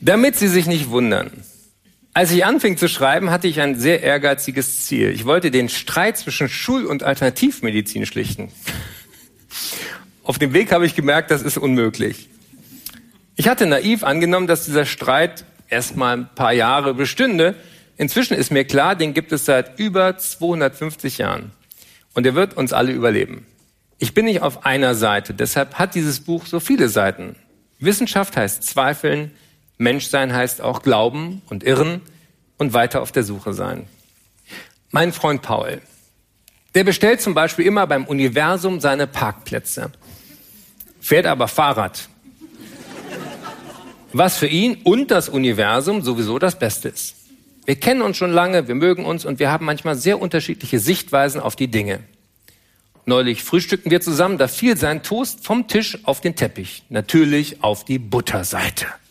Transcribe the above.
Damit Sie sich nicht wundern. Als ich anfing zu schreiben, hatte ich ein sehr ehrgeiziges Ziel. Ich wollte den Streit zwischen Schul- und Alternativmedizin schlichten. Auf dem Weg habe ich gemerkt, das ist unmöglich. Ich hatte naiv angenommen, dass dieser Streit erst mal ein paar Jahre bestünde. Inzwischen ist mir klar, den gibt es seit über 250 Jahren. Und er wird uns alle überleben. Ich bin nicht auf einer Seite, deshalb hat dieses Buch so viele Seiten. Wissenschaft heißt zweifeln, Menschsein heißt auch glauben und irren und weiter auf der Suche sein. Mein Freund Paul, der bestellt zum Beispiel immer beim Universum seine Parkplätze, fährt aber Fahrrad. Was für ihn und das Universum sowieso das Beste ist. Wir kennen uns schon lange, wir mögen uns und wir haben manchmal sehr unterschiedliche Sichtweisen auf die Dinge. Neulich frühstückten wir zusammen, da fiel sein Toast vom Tisch auf den Teppich. Natürlich auf die Butterseite.